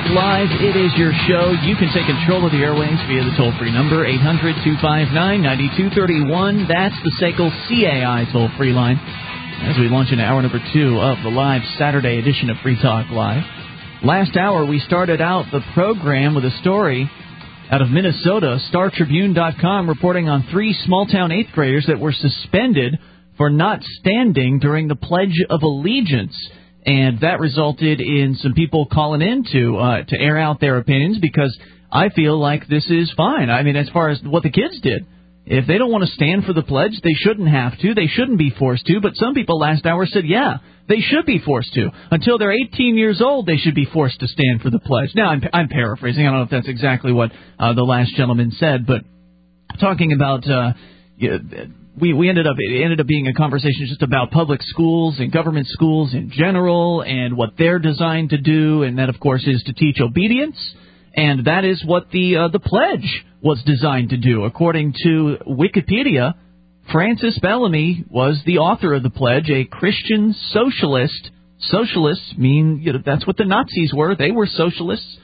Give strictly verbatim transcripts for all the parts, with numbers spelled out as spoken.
Talk Live. It is your show. You can take control of the airwaves via the toll-free number, eight hundred two five nine nine two three one. That's the S A C L C A I toll-free line as we launch into hour number two of the live Saturday edition of Free Talk Live. Last hour, we started out the program with a story out of Minnesota. Star Tribune dot com reporting on three small-town eighth graders that were suspended for not standing during the Pledge of Allegiance. And that resulted in some people calling in to, uh, to air out their opinions, because I feel like this is fine. I mean, as far as what the kids did. If they don't want to stand for the pledge, they shouldn't have to. They shouldn't be forced to. But some people last hour said, yeah, they should be forced to. Until they're eighteen years old, they should be forced to stand for the pledge. Now, I'm, I'm paraphrasing. I don't know if that's exactly what uh, the last gentleman said. But talking about... Uh, yeah, We we ended up it ended up being a conversation just about public schools and government schools in general and what they're designed to do, and that of course is to teach obedience, and that is what the uh, the pledge was designed to do. According to Wikipedia, Francis Bellamy was the author of the pledge, a Christian socialist. Socialists mean, you know, that's what the Nazis were. They were socialists.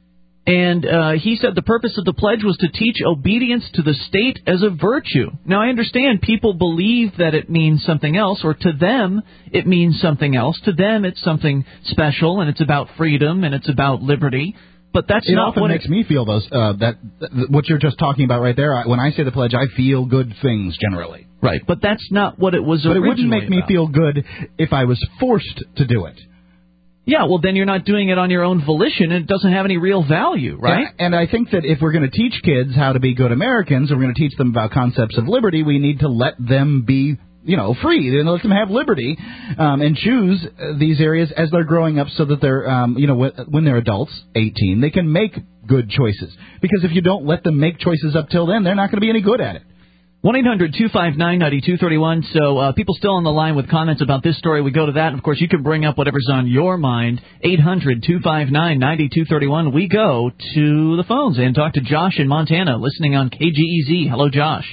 And uh, he said the purpose of the pledge was to teach obedience to the state as a virtue. Now, I understand people believe that it means something else, or to them it means something else. To them it's something special, and it's about freedom, and it's about liberty. But that's it not often what makes it me feel, though, uh, that, that what you're just talking about right there. I, when I say the pledge, I feel good things generally. Right, but that's not what it was but originally But it wouldn't make me about. feel good if I was forced to do it. Yeah, well, then you're not doing it on your own volition, and it doesn't have any real value, right? And, and I think that if we're going to teach kids how to be good Americans, and we're going to teach them about concepts of liberty, we need to let them be, you know, free, and let them have liberty um, and choose these areas as they're growing up, so that they're, um, you know, when they're adults, eighteen, they can make good choices. Because if you don't let them make choices up till then, they're not going to be any good at it. one eight hundred two five nine nine two three one. So uh, people still on the line with comments about this story. We go to that. And, of course, you can bring up whatever's on your mind. eight hundred two five nine nine two three one. We go to the phones and talk to Josh in Montana, listening on K G E Z. Hello, Josh.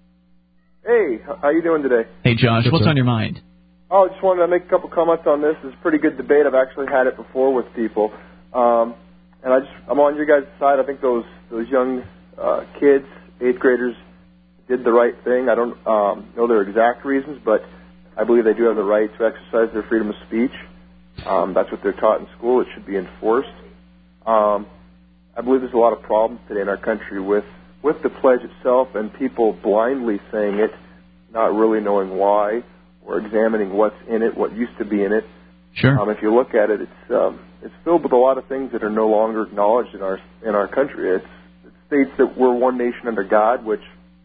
Hey, how you doing today? Hey, Josh. Good, what's sir. on your mind? Oh, I just wanted to make a couple comments on this. It's a pretty good debate. I've actually had it before with people. Um, and I just, I'm on your guys' side. I think those, those young uh, kids, eighth graders, did the right thing. I don't um, know their exact reasons, but I believe they do have the right to exercise their freedom of speech. Um, that's what they're taught in school. It should be enforced. Um, I believe there's a lot of problems today in our country with, with the pledge itself and people blindly saying it, not really knowing why, or examining what's in it, what used to be in it. Sure. Um, if you look at it, it's um, it's filled with a lot of things that are no longer acknowledged in our in our country. It's, it states that we're one nation under God, which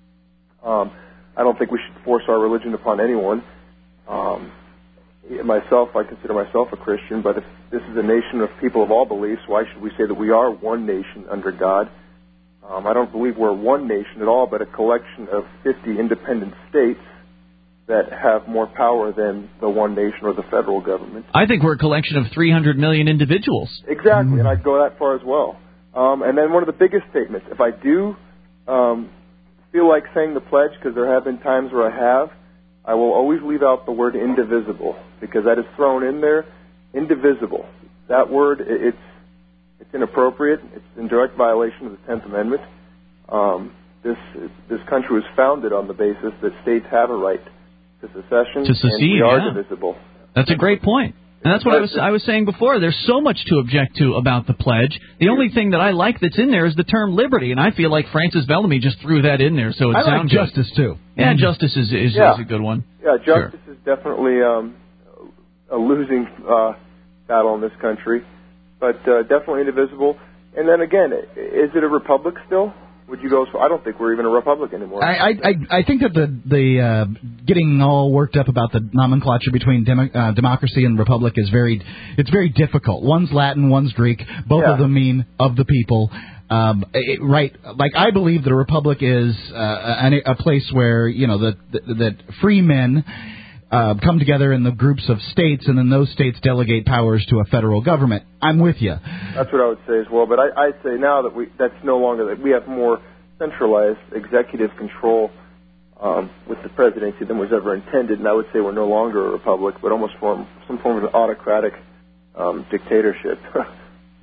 Um, I don't think we should force our religion upon anyone. Um, myself, I consider myself a Christian, but if this is a nation of people of all beliefs, why should we say that we are one nation under God? Um, I don't believe we're one nation at all, but a collection of fifty independent states that have more power than the one nation or the federal government. I think we're a collection of three hundred million individuals. Exactly, and I'd go that far as well. Um, and then one of the biggest statements, if I do um, feel like saying the pledge, because there have been times where I have, I will always leave out the word indivisible, because that is thrown in there. Indivisible. That word, it's it's inappropriate. It's in direct violation of the tenth Amendment. Um, this this country was founded on the basis that states have a right to secession, To secede, and we are yeah. divisible. That's a great point. And that's what I was I was saying before. There's so much to object to about the pledge. The only thing that I like that's in there is the term liberty, and I feel like Francis Bellamy just threw that in there, so it I like sounds good. justice, too. Yeah, justice is is, Yeah. is a good one. Yeah, justice Sure. is definitely um, a losing uh, battle in this country, but uh, definitely indivisible. And then again, is it a republic still? Would you go? So I don't think we're even a republic anymore. I, I, I think that the the uh, getting all worked up about the nomenclature between demo, uh, democracy and republic is very it's very difficult. One's Latin, one's Greek. Both Yeah. of them mean of the people. Um, it, right, like I believe that a republic is uh, a, a place where you know that that, that free men uh, come together in the groups of states, and then those states delegate powers to a federal government. I'm with you. That's what I would say as well. But I, I'd say now that we that's no longer that we have more centralized executive control um, with the presidency than was ever intended, and I would say we're no longer a republic, but almost form some form of an autocratic um, dictatorship.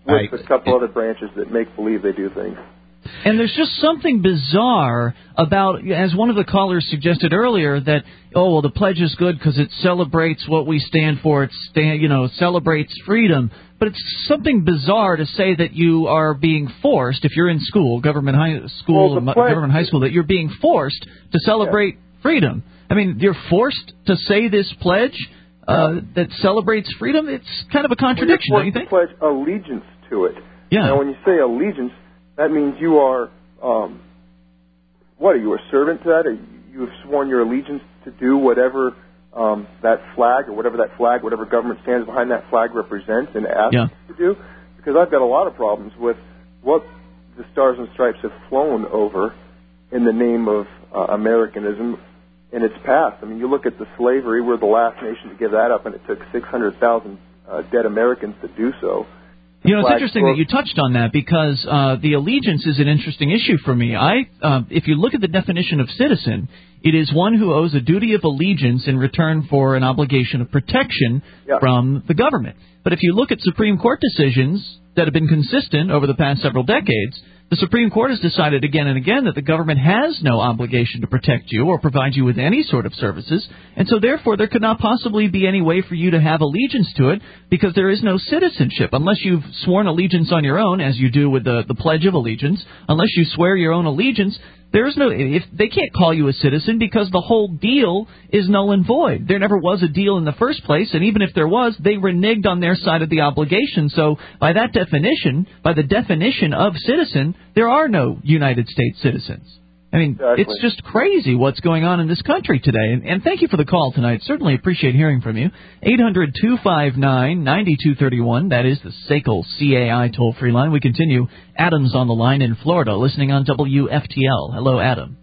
with I, a couple it, other branches that make believe they do things. And there's just something bizarre about, as one of the callers suggested earlier, that, oh, well, the pledge is good because it celebrates what we stand for. It stand, you know, celebrates freedom. But it's something bizarre to say that you are being forced, if you're in school, government high school, well, pledge, government high school, that you're being forced to celebrate yeah. freedom. I mean, you're forced to say this pledge uh, that celebrates freedom. It's kind of a contradiction, well, don't you think? Pledge allegiance to it. Yeah. Now, when you say allegiance, that means you are, um, what, are you a servant to that? Or you have sworn your allegiance to do whatever um, that flag or whatever that flag, whatever government stands behind that flag represents and asks yeah. you to do? Because I've got a lot of problems with what the Stars and Stripes have flown over in the name of uh, Americanism in its past. I mean, you look at the slavery, we're the last nation to give that up, and it took six hundred thousand uh, dead Americans to do so. You know, it's interesting that you touched on that because uh, the allegiance is an interesting issue for me. I, uh, if you look at the definition of citizen, it is one who owes a duty of allegiance in return for an obligation of protection yeah. from the government. But if you look at Supreme Court decisions that have been consistent over the past several decades, the Supreme Court has decided again and again that the government has no obligation to protect you or provide you with any sort of services, and so therefore there could not possibly be any way for you to have allegiance to it because there is no citizenship. Unless you've sworn allegiance on your own, as you do with the, the Pledge of Allegiance, unless you swear your own allegiance, there is no, if they can't call you a citizen because the whole deal is null and void. There never was a deal in the first place, and even if there was, they reneged on their side of the obligation. So by that definition, by the definition of citizen, there are no United States citizens. I mean, exactly. It's just crazy what's going on in this country today. And, and thank you for the call tonight. Certainly appreciate hearing from you. eight hundred two five nine nine two three one. That is the S A C L C A I toll-free line. We continue. Adam's on the line in Florida, listening on W F T L. Hello, Adam.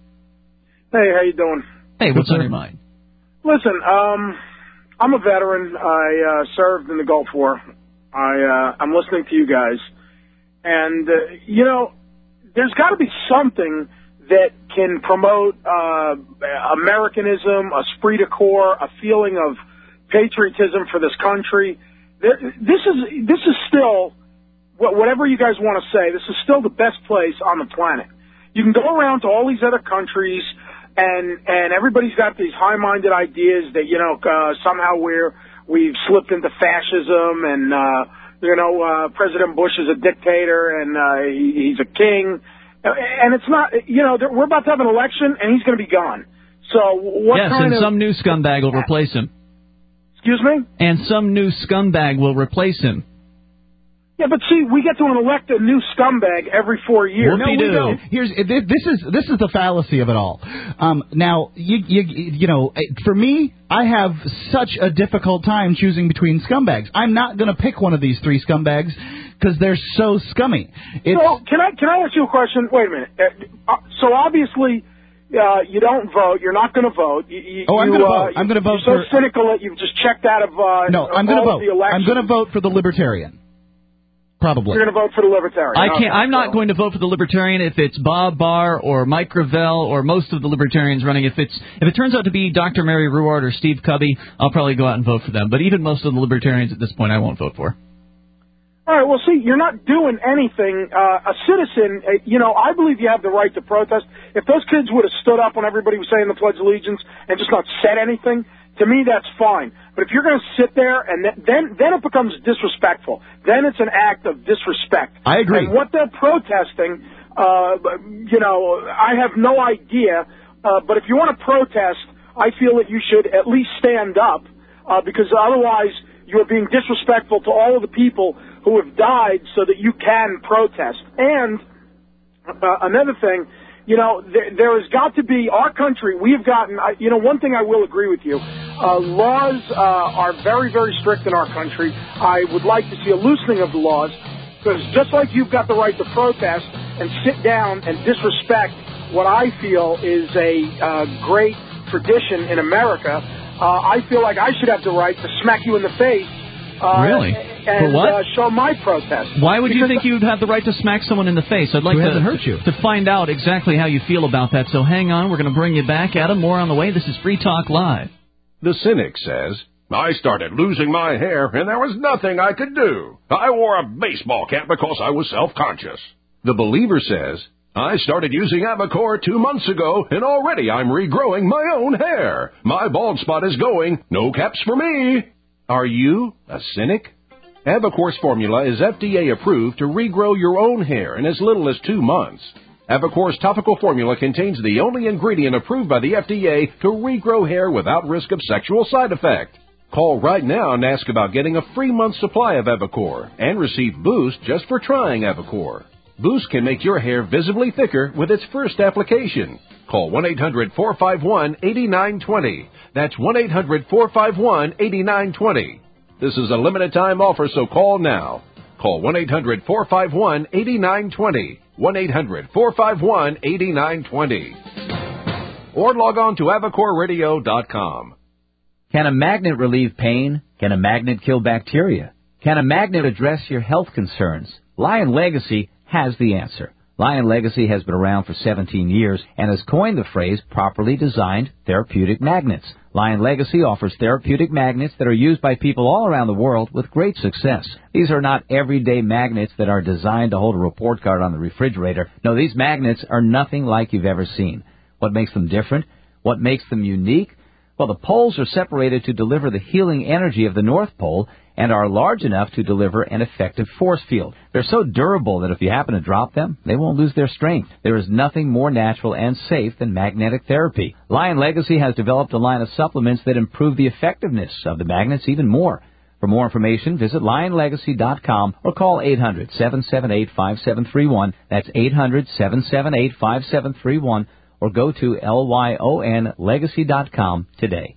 Hey, how you doing? Hey, what's on your mind? Listen, um, I'm a veteran. I uh, served in the Gulf War. I, uh, I'm listening to you guys. And, uh, you know, there's got to be something that can promote uh, Americanism, esprit de corps, a feeling of patriotism for this country. This is this is still, whatever you guys want to say, this is still the best place on the planet. You can go around to all these other countries, and and everybody's got these high-minded ideas that, you know, uh, somehow we're, we've slipped into fascism, and, uh, you know, uh, President Bush is a dictator, and uh, he, he's a king. And it's not, you know, we're about to have an election, and he's going to be gone. So what yes, kind and of... some new scumbag will replace him. Excuse me? And some new scumbag will replace him. Yeah, but see, we get to elect a new scumbag every four years. No, we don't. Here's this is this is the fallacy of it all. Um, now, you, you you know, for me, I have such a difficult time choosing between scumbags. I'm not going to pick one of these three scumbags because they're so scummy. It's, so can I can I ask you a question? Wait a minute. Uh, so obviously, uh, you don't vote. You're not going to vote. You, you, oh, I'm going to uh, vote. I'm going to vote you're for. so cynical that you've just checked out of. Uh, no, I'm going to vote. I'm going to vote for the Libertarian. Probably. You're going to vote for the Libertarian. I can't. Okay, I'm not so. going to vote for the Libertarian if it's Bob Barr or Mike Gravel or most of the Libertarians running. If it's if it turns out to be Doctor Mary Ruwart or Steve Cubby, I'll probably go out and vote for them. But even most of the Libertarians at this point, I won't vote for. All right, well, see, you're not doing anything. Uh, a citizen, uh, you know, I believe you have the right to protest. If those kids would have stood up when everybody was saying the Pledge of Allegiance and just not said anything, to me, that's fine. But if you're going to sit there and th- then then it becomes disrespectful. Then it's an act of disrespect. I agree. And what they're protesting, uh, you know, I have no idea. Uh, but if you want to protest, I feel that you should at least stand up uh, because otherwise you're being disrespectful to all of the people who have died so that you can protest. And uh, another thing, you know, there, there has got to be, our country, we have gotten, uh, you know, one thing I will agree with you, uh, laws uh, are very, very strict in our country. I would like to see a loosening of the laws, because just like you've got the right to protest and sit down and disrespect what I feel is a uh, great tradition in America, uh, I feel like I should have the right to smack you in the face. Uh, really? And For what? Uh, show my protest. Why would because you think you'd have the right to smack someone in the face? I'd like Who to, hasn't hurt you? to find out exactly how you feel about that. So hang on. We're going to bring you back, Adam. More on the way. This is Free Talk Live. The cynic says, I started losing my hair, and there was nothing I could do. I wore a baseball cap because I was self-conscious. The Believer says, I started using Avocor two months ago, and already I'm regrowing my own hair. My bald spot is going. No caps for me. Are you a cynic? Avocor's formula is F D A approved to regrow your own hair in as little as two months. Avocor's topical formula contains the only ingredient approved by the F D A to regrow hair without risk of sexual side effect. Call right now and ask about getting a free month supply of Avocor and receive Boost just for trying Avocor. Boost can make your hair visibly thicker with its first application. Call one eight hundred four five one eight nine two zero. That's one eight hundred four five one eight nine two zero. This is a limited time offer, so call now. Call one eight hundred four five one eight nine two zero. one eight hundred four five one eight nine two zero. Or log on to avocor radio dot com. Can a magnet relieve pain? Can a magnet kill bacteria? Can a magnet address your health concerns? Lion Legacy has the answer. Lion Legacy has been around for seventeen years and has coined the phrase properly designed therapeutic magnets. Lion Legacy offers therapeutic magnets that are used by people all around the world with great success. These are not everyday magnets that are designed to hold a report card on the refrigerator. No, these magnets are nothing like you've ever seen. What makes them different? What makes them unique? Well, the poles are separated to deliver the healing energy of the North Pole and are large enough to deliver an effective force field. They're so durable that if you happen to drop them, they won't lose their strength. There is nothing more natural and safe than magnetic therapy. Lion Legacy has developed a line of supplements that improve the effectiveness of the magnets even more. For more information, visit lion legacy dot com or call eight hundred seven seven eight five seven three one. That's eight hundred seven seven eight five seven three one. Or go to lyon legacy dot com today.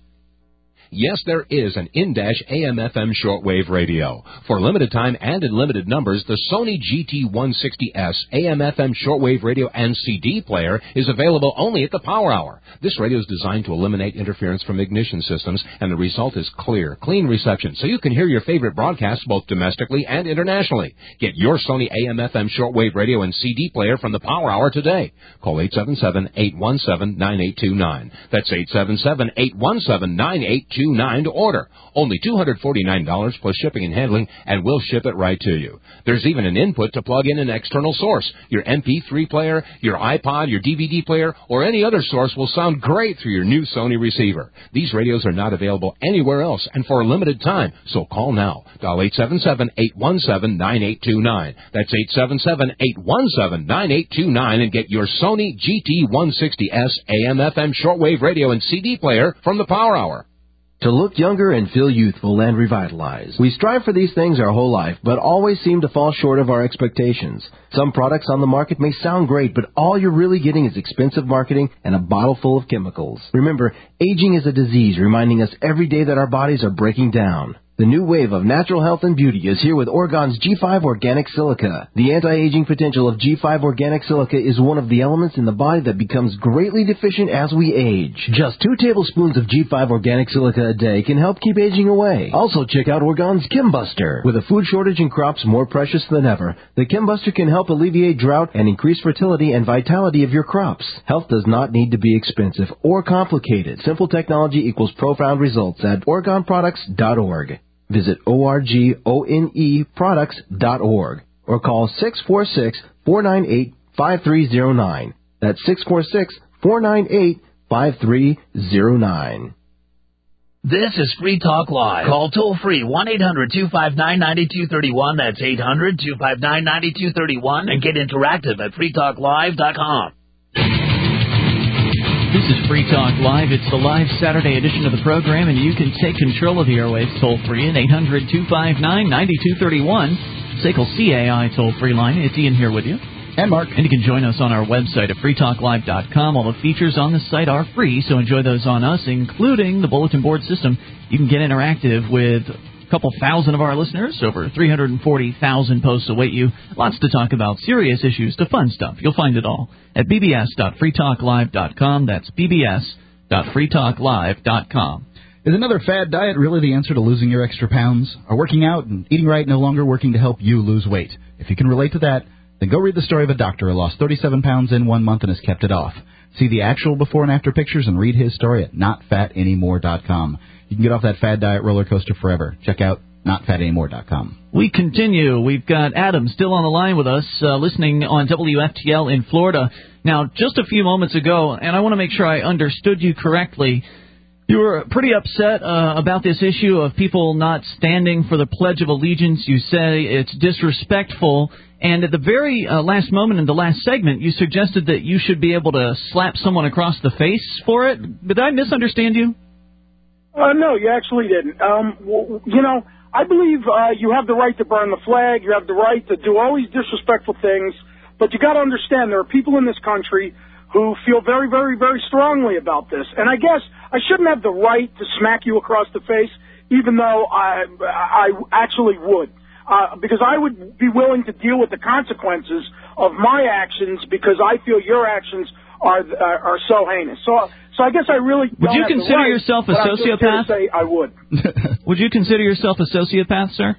Yes, there is an in-A M F M shortwave radio. For limited time and in limited numbers, the Sony G T one sixty S A M F M shortwave radio and C D player is available only at the Power Hour. This radio is designed to eliminate interference from ignition systems, and the result is clear, clean reception, so you can hear your favorite broadcasts both domestically and internationally. Get your Sony A M F M shortwave radio and C D player from the Power Hour today. Call eight seven seven, eight one seven, nine eight two nine. That's eight seven seven, eight one seven, nine eight two nine to order. Only two hundred forty-nine dollars plus shipping and handling, and we'll ship it right to you. There's even an input to plug in an external source. Your M P three player, your iPod, your D V D player, or any other source will sound great through your new Sony receiver. These radios are not available anywhere else and for a limited time, so call now. Dial eight seven seven, eight one seven, nine eight two nine. That's eight seven seven, eight one seven, nine eight two nine and get your Sony G T one sixty S A M F M shortwave radio and C D player from the Power Hour. To look younger and feel youthful and revitalized. We strive for these things our whole life, but always seem to fall short of our expectations. Some products on the market may sound great, but all you're really getting is expensive marketing and a bottle full of chemicals. Remember, aging is a disease, reminding us every day that our bodies are breaking down. The new wave of natural health and beauty is here with Oregon's G five Organic Silica. The anti-aging potential of G five Organic Silica is one of the elements in the body that becomes greatly deficient as we age. Just two tablespoons of G five Organic Silica a day can help keep aging away. Also check out Oregon's Chembuster. With a food shortage and crops more precious than ever, the Chembuster can help alleviate drought and increase fertility and vitality of your crops. Health does not need to be expensive or complicated. Simple technology equals profound results at Oregon Products dot org. Visit O R G O N E products dot org or call six four six, four nine eight, five three zero nine. That's six four six, four nine eight, five three zero nine. This is Free Talk Live. Call toll-free one eight hundred two five nine nine two three one. That's eight hundred two five nine nine two three one. And get interactive at free talk live dot com. This is Free Talk Live. It's the live Saturday edition of the program, and you can take control of the airwaves toll-free at eight hundred two five nine nine two three one. S A C L C A I toll-free line. It's Ian here with you. And Mark. And you can join us on our website at free talk live dot com. All the features on the site are free, so enjoy those on us, including the bulletin board system. You can get interactive with a couple thousand of our listeners. Over three hundred forty thousand posts await you. Lots to talk about, serious issues to fun stuff. You'll find it all at b b s dot free talk live dot com. That's b b s dot free talk live dot com. Is another fad diet really the answer to losing your extra pounds? Are working out and eating right no longer working to help you lose weight? If you can relate to that, then go read the story of a doctor who lost thirty-seven pounds in one month and has kept it off. See the actual before and after pictures and read his story at not fat anymore dot com. You can get off that fad diet roller coaster forever. Check out not fat anymore dot com. We continue. We've got Adam still on the line with us, uh, listening on W F T L in Florida. Now, just a few moments ago, and I want to make sure I understood you correctly, you were pretty upset uh, about this issue of people not standing for the Pledge of Allegiance. You say it's disrespectful, and at the very uh, last moment in the last segment, you suggested that you should be able to slap someone across the face for it. Did I misunderstand you? Uh, no, you actually didn't. Um, w- you know, I believe uh, you have the right to burn the flag. You have the right to do all these disrespectful things. But you got to understand there are people in this country who feel very, very, very strongly about this. And I guess I shouldn't have the right to smack you across the face, even though I, I actually would. Uh, because I would be willing to deal with the consequences of my actions because I feel your actions are uh, are so heinous. So, so I guess I really would don't you have the consider right, yourself a but I'm just here to sociopath? say I would. Would you consider yourself a sociopath, sir?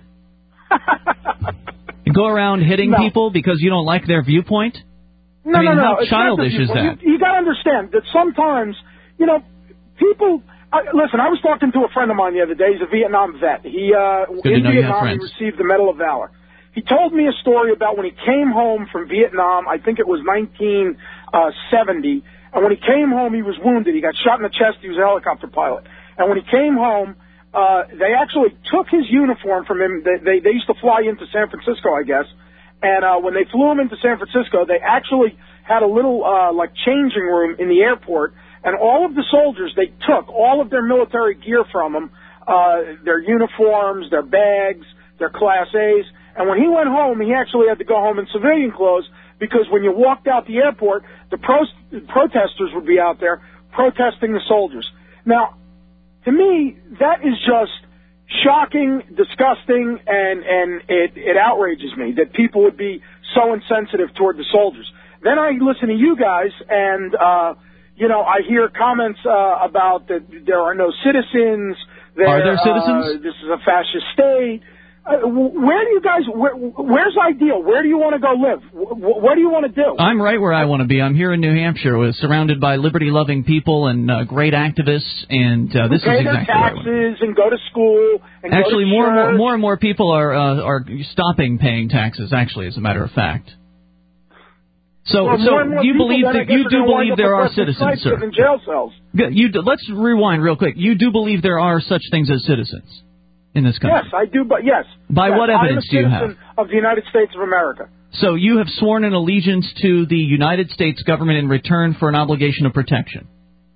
You go around hitting No. people because you don't like their viewpoint? No, I mean, no, no. how It's not childish the is viewpoint. that? You, you got to understand that sometimes, you know, people. I, listen, I was talking to a friend of mine the other day. He's a Vietnam vet. He uh, Good to in know you have Vietnam he friends. received the Medal of Valor. He told me a story about when he came home from Vietnam. I think it was nineteen seventy. And when he came home, he was wounded. He got shot in the chest. He was a helicopter pilot. And when he came home, uh, they actually took his uniform from him. They, they, they used to fly into San Francisco, I guess. And uh, when they flew him into San Francisco, they actually had a little uh, like changing room in the airport. And all of the soldiers, they took all of their military gear from him, uh, their uniforms, their bags, their Class A's. And when he went home, he actually had to go home in civilian clothes because when you walked out the airport, the pro- protesters would be out there protesting the soldiers. Now, to me, that is just shocking, disgusting, and, and it, it outrages me that people would be so insensitive toward the soldiers. Then I listen to you guys, and, uh, you know, I hear comments uh, about that there are no citizens. There, Are there citizens? Uh, this is a fascist state. Uh, where do you guys, where, where's ideal? Where do you want to go live? W- what do you want to do? I'm right where I want to be. I'm here in New Hampshire, with, surrounded by liberty-loving people and uh, great activists, and uh, this pay is their exactly where I want to be. taxes and go to school and Actually, go to more and more, church. more and more people are uh, are stopping paying taxes. Actually, as a matter of fact. So, Well, so more and more you people, believe then I that guess you are do gonna wind believe up there with are Wesley citizens, Snipes sir? in jail cells. Good. You do, let's rewind real quick. You do believe there are such things as citizens in this country? Yes, I do. But yes. By yes, what evidence do I'm you a have? citizen of the United States of America. So you have sworn an allegiance to the United States government in return for an obligation of protection.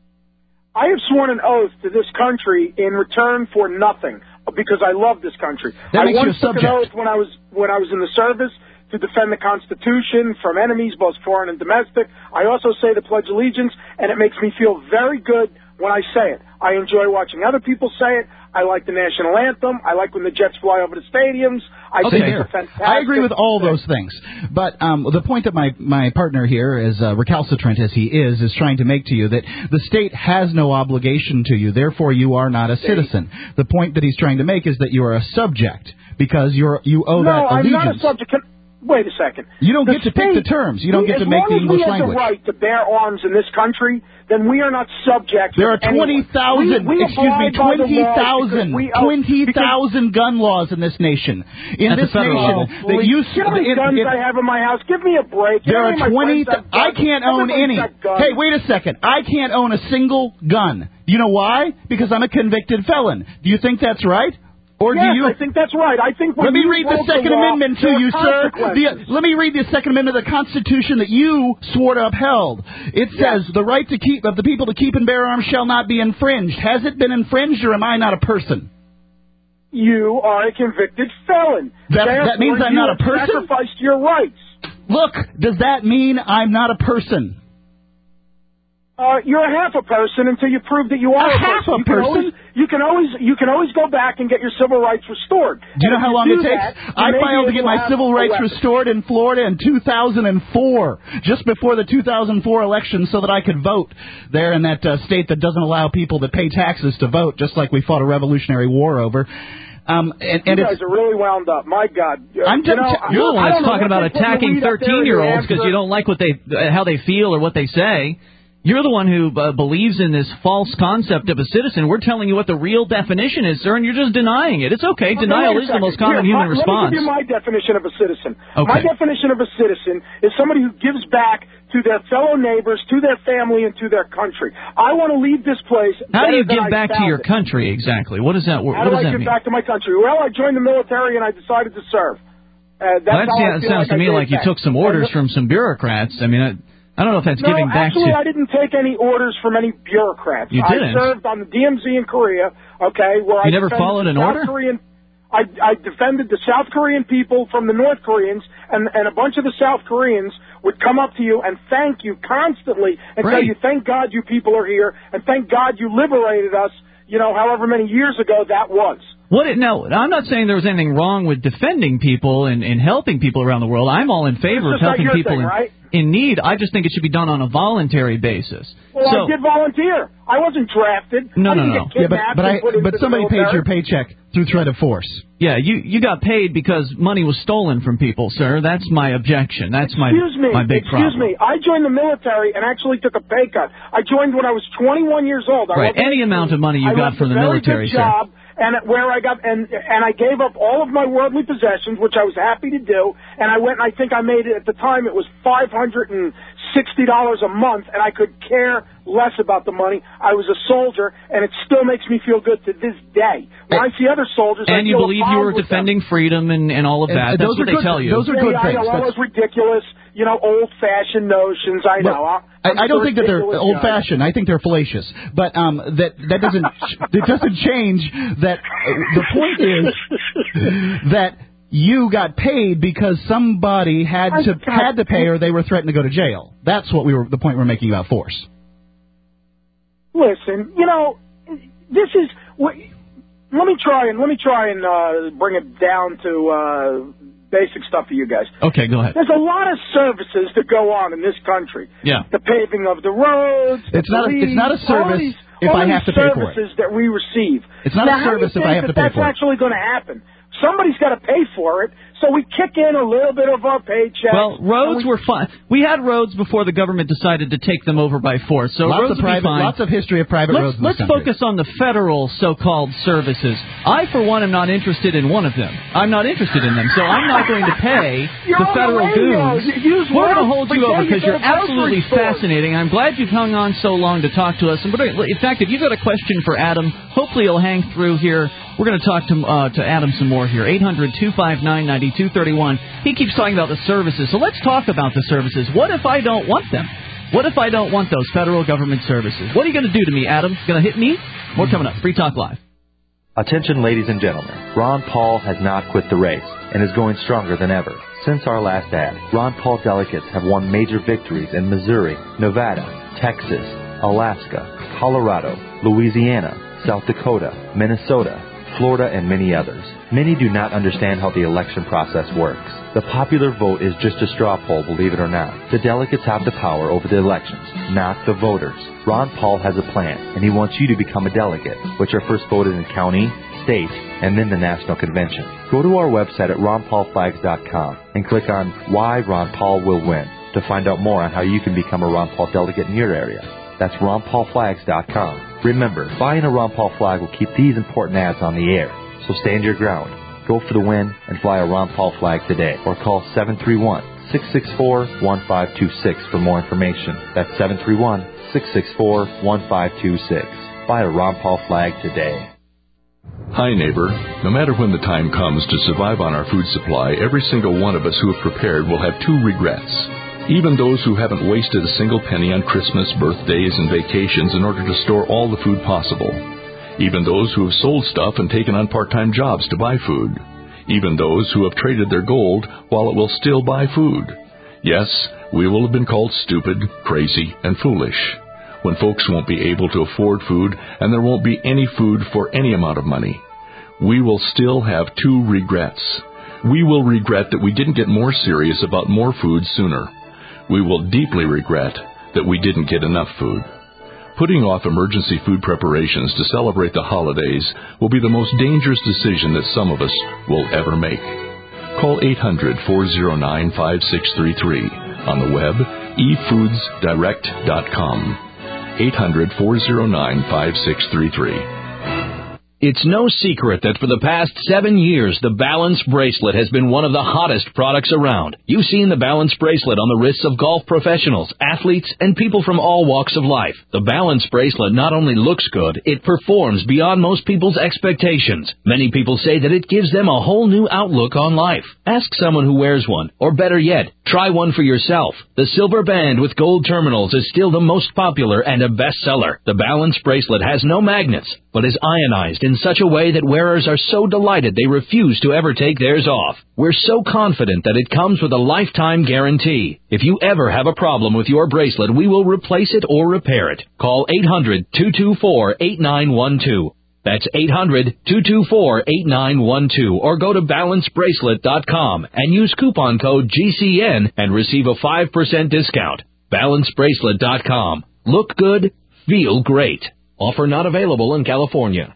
I have sworn an oath to this country in return for nothing because I love this country. That I makes you once a took an subject. oath when I was when I was in the service to defend the Constitution from enemies, both foreign and domestic. I also say the Pledge of Allegiance, and it makes me feel very good when I say it. I enjoy watching other people say it. I like the national anthem. I like when the Jets fly over the stadiums. I Okay, think here. it's a fantastic I agree with all thing. those things. But um, the point that my, my partner here, as uh, recalcitrant as he is, is trying to make to you that the state has no obligation to you, therefore you are not a citizen. The point that he's trying to make is that you are a subject because you're you owe no, that I'm allegiance. not a subject. Can, wait a second. You don't The get to pick the state- terms. You don't get as to make the long as English we have language. the right to bear arms in this country, then we are not subject. There are to anyone. twenty thousand, We- we excuse me, abide by the twenty laws thousand, because we owe- twenty because- thousand gun laws in this nation. In At the this federal nation, level. that you You know how many it- guns it- I have in my house? Give me a break. You There know are how many twenty. friends Th- have I guns? can't own Everybody's any. got guns. Hey, wait a second. I can't own a single gun. Do you know why? Because I'm a convicted felon. Do you think that's right? Or yes, do you? I think that's right. I think when Let me you read the broke Second law, Amendment there to are you, sir. consequences. The, let me read the Second Amendment of the Constitution that you swore to uphold. It says Yes. the right to keep of the people to keep and bear arms shall not be infringed. Has it been infringed, or am I not a person? You are a convicted felon. That- that Therefore, means I'm you not a have person? Sacrificed your rights. Look, does that mean I'm not a person? Uh, you're a half a person until you prove that you are A a, half person. a you can person? always, you can always you can always go back and get your civil rights restored. Do you know And how if long do it takes? that, you I may be filed to able get my have civil a rights weapon. restored in Florida in two thousand four, just before the two thousand four election, so that I could vote there in that uh, state that doesn't allow people that pay taxes to vote, just like we fought a Revolutionary War over. Um, and, and you it's, guys are really wound up. My God. I'm you just- know, You're the one I that's don't know talking what about they put in the attacking weed up there in New thirteen-year-olds because Hampshire. you don't like what they, uh, how they feel or what they say. You're the one who uh, believes in this false concept of a citizen. We're telling you what the real definition is, sir, and you're just denying it. It's okay. okay Denial is the most common Here, human my, response. Let me give you my definition of a citizen. Okay. My definition of a citizen is somebody who gives back to their fellow neighbors, to their family, and to their country. I want to leave this place. How do you give I back to your it. country exactly? What does that? What How do does I that give mean? back to my country? Well, I joined the military and I decided to serve. Uh, that's well, that's, how yeah, I it feel sounds like to I me gave like you back. took some orders from some bureaucrats. I mean, I, I don't know if that's no, giving back actually, to... I didn't take any orders from any bureaucrats. You didn't? I served on the D M Z in Korea, okay, where you I never defended followed the an South order? Korean, I, I defended the South Korean people from the North Koreans, and, and a bunch of the South Koreans would come up to you and thank you constantly and right. tell you, thank God you people are here, and thank God you liberated us, you know, however many years ago that was. What it, no, I'm not saying there was anything wrong with defending people and, and helping people around the world. I'm all in favor of helping people thing, in, right? in need. I just think it should be done on a voluntary basis. Well, so, I did volunteer. I wasn't drafted. No, I no, didn't no. Get yeah, but but, I, but somebody paid military. your paycheck through threat of force. Yeah, you you got paid because money was stolen from people, sir. That's my objection. That's my excuse me, my big excuse problem. me. I joined the military and actually took a pay cut. I joined when I was twenty-one years old. I right. Any amount of money you I got from the very military, good job, sir. And where I got and and I gave up all of my worldly possessions, which I was happy to do. And I went and I think I made it at the time. It was five hundred and sixty dollars a month, and I could care less about the money. I was a soldier, and it still makes me feel good to this day. When I see other soldiers, and I you feel believe a you were bond with defending them. freedom and, and all of that. And, and That's those what are they good, tell you. Those are yeah, good yeah, things. I know all those ridiculous, you know, old-fashioned notions. I know. Well, I'm I, I don't think that they're ridiculous old-fashioned. I think they're fallacious. But um, that that doesn't it doesn't change that. Uh, the point is that you got paid because somebody had to had to pay, or they were threatened to go to jail. That's what we were. The point we're making about force. Listen, you know, this is. Let me try and let me try and uh, bring it down to uh, basic stuff for you guys. Okay, go ahead. There's a lot of services that go on in this country. Yeah. The paving of the roads. It's the not. A, police, it's not a service these, if I have to pay for it. Services that we receive. It's not now, a service how do you if I think have to that pay for it. That's actually going to happen. Somebody's got to pay for it, so we kick in a little bit of our paycheck. Well, roads we, were fun. We had roads before the government decided to take them over by force. So lots roads of private, would be fine. lots of history of private let's, roads in Let's this country. focus on the federal so-called services. I, for one, am not interested in one of them. I'm not interested in them, so I'm not going to pay You're the on federal the radio. goons. Use We're going to words hold you for over days because you're at grocery absolutely stores. fascinating. I'm glad you've hung on so long to talk to us. And in fact, if you've got a question for Adam, hopefully he'll hang through here. We're going to talk to uh, to Adam some more here. eight hundred two five nine nine two three one. He keeps talking about the services. So let's talk about the services. What if I don't want them? What if I don't want those federal government services? What are you going to do to me, Adam? Going to hit me? More coming up. Free Talk Live. Attention, ladies and gentlemen. Ron Paul has not quit the race and is going stronger than ever. Since our last ad, Ron Paul delegates have won major victories in Missouri, Nevada, Texas, Alaska, Colorado, Louisiana, South Dakota, Minnesota, Florida, and many others. Many do not understand how the election process works. The popular vote is just a straw poll, believe it or not. The delegates have the power over the elections, not the voters. Ron Paul has a plan, and he wants you to become a delegate, which are first voted in county, state, and then the national convention. Go to our website at ron paul flags dot com and click on Why Ron Paul Will Win to find out more on how you can become a Ron Paul delegate in your area. That's ron paul flags dot com. Remember, buying a Ron Paul flag will keep these important ads on the air, so stand your ground. Go for the win and fly a Ron Paul flag today, or call seven three one, six six four, one five two six for more information. That's seven three one, six six four, one five two six. Buy a Ron Paul flag today. Hi, neighbor. No matter when the time comes to survive on our food supply, every single one of us who have prepared will have two regrets. Even those who haven't wasted a single penny on Christmas, birthdays, and vacations in order to store all the food possible. Even those who have sold stuff and taken on part-time jobs to buy food. Even those who have traded their gold while it will still buy food. Yes, we will have been called stupid, crazy, and foolish. When folks won't be able to afford food and there won't be any food for any amount of money. We will still have two regrets. We will regret that we didn't get more serious about more food sooner. We will deeply regret that we didn't get enough food. Putting off emergency food preparations to celebrate the holidays will be the most dangerous decision that some of us will ever make. Call eight hundred, four oh nine, five six three three. On the web, e foods direct dot com. eight hundred, four oh nine, five six three three. It's no secret that for the past seven years, the Balance Bracelet has been one of the hottest products around. You've seen the Balance Bracelet on the wrists of golf professionals, athletes, and people from all walks of life. The Balance Bracelet not only looks good, it performs beyond most people's expectations. Many people say that it gives them a whole new outlook on life. Ask someone who wears one, or better yet, try one for yourself. The silver band with gold terminals is still the most popular and a bestseller. The Balance Bracelet has no magnets, but is ionized in such a way that wearers are so delighted they refuse to ever take theirs off. We're so confident that it comes with a lifetime guarantee. If you ever have a problem with your bracelet, we will replace it or repair it. Call eight hundred, two two four, eight nine one two. That's eight hundred, two two four, eight nine one two, or go to balance bracelet dot com and use coupon code G C N and receive a five percent discount. balance bracelet dot com. Look good, feel great. Offer not available in California.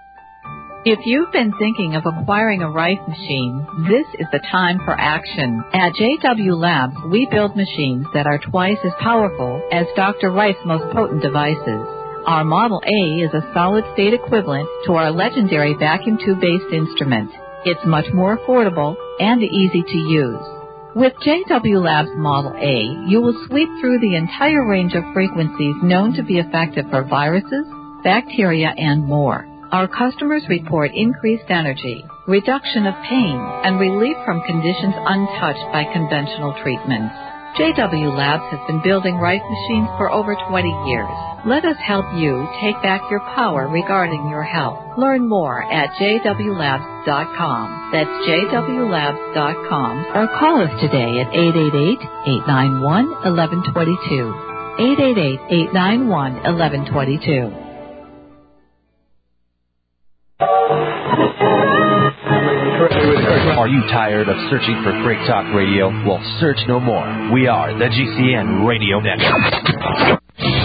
If you've been thinking of acquiring a Rife machine, this is the time for action. At J W Labs, we build machines that are twice as powerful as Doctor Rife's most potent devices. Our Model A is a solid-state equivalent to our legendary vacuum tube-based instrument. It's much more affordable and easy to use. With J W Labs Model A, you will sweep through the entire range of frequencies known to be effective for viruses, bacteria, and more. Our customers report increased energy, reduction of pain, and relief from conditions untouched by conventional treatments. J W Labs has been building Rife machines for over twenty years. Let us help you take back your power regarding your health. Learn more at j w labs dot com. That's j w labs dot com. Or call us today at eight eight eight, eight nine one, one one two two. eight eight eight, eight nine one, one one two two. Are you tired of searching for Freak Talk Radio? Well, search no more. We are the G C N Radio Network.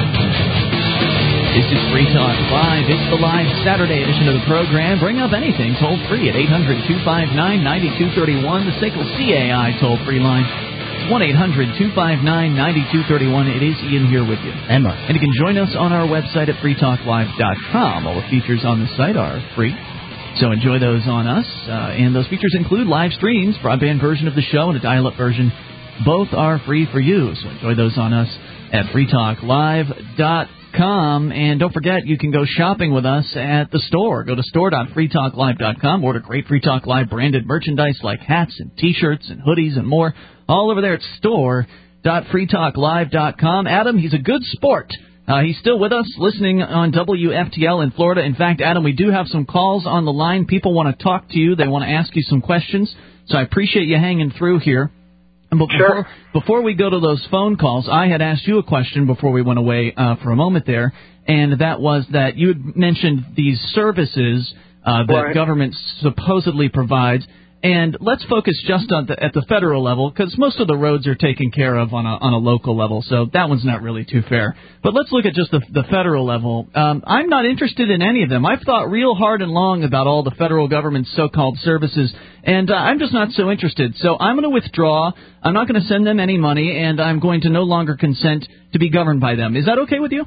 This is Free Talk Live. It's the live Saturday edition of the program. Bring up anything toll free at eight hundred, two five nine, nine two three one, the S A C L C A I toll free line. one eight hundred, two five nine, nine two three one. It is Ian here with you. And Mark. And you can join us on our website at free talk live dot com. All the features on the site are free, so enjoy those on us. Uh, and those features include live streams, broadband version of the show, and a dial-up version. Both are free for you, so enjoy those on us at free talk live dot com. And don't forget, you can go shopping with us at the store. Go to store dot free talk live dot com. Order great Free Talk Live branded merchandise like hats and T-shirts and hoodies and more. All over there at store dot free talk live dot com. Adam, he's a good sport. Uh, he's still with us, listening on W F T L in Florida. In fact, Adam, we do have some calls on the line. People want to talk to you. They want to ask you some questions. So I appreciate you hanging through here. And before, sure. before we go to those phone calls, I had asked you a question before we went away uh, for a moment there, and that was that you had mentioned these services uh, that right. government supposedly provides. And let's focus just on the, at the federal level, because most of the roads are taken care of on a, on a local level, so that one's not really too fair. But let's look at just the, the federal level. Um, I'm not interested in any of them. I've thought real hard and long about all the federal government's so-called services, and uh, I'm just not so interested. So I'm going to withdraw. I'm not going to send them any money, and I'm going to no longer consent to be governed by them. Is that okay with you?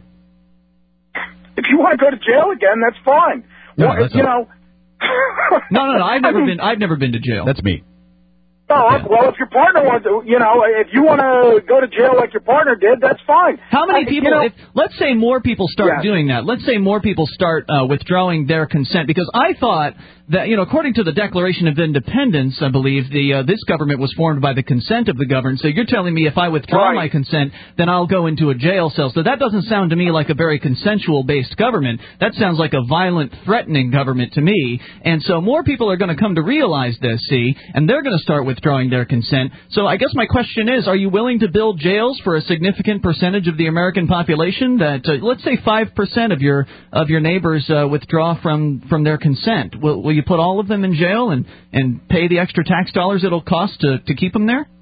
If you want to go to jail again, that's fine. No, well, that's you all. know. No, no, no. I've never been. I've never been to jail. That's me. Oh, well, if your partner wants to, you know, if you want to go to jail like your partner did, that's fine. How many I, people, you know, if, let's say more people start yeah. doing that. Let's say more people start uh, withdrawing their consent, because I thought that, you know, according to the Declaration of Independence, I believe, the uh, this government was formed by the consent of the governed. So you're telling me if I withdraw right. my consent, then I'll go into a jail cell. So that doesn't sound to me like a very consensual-based government. That sounds like a violent, threatening government to me. And so more people are going to come to realize this, see, and they're going to start withdrawing their consent. So I guess my question is, are you willing to build jails for a significant percentage of the American population? That uh, let's say five percent of your of your neighbors uh, withdraw from, from their consent. Will, will you put all of them in jail and, and pay the extra tax dollars it'll cost to, to keep them there?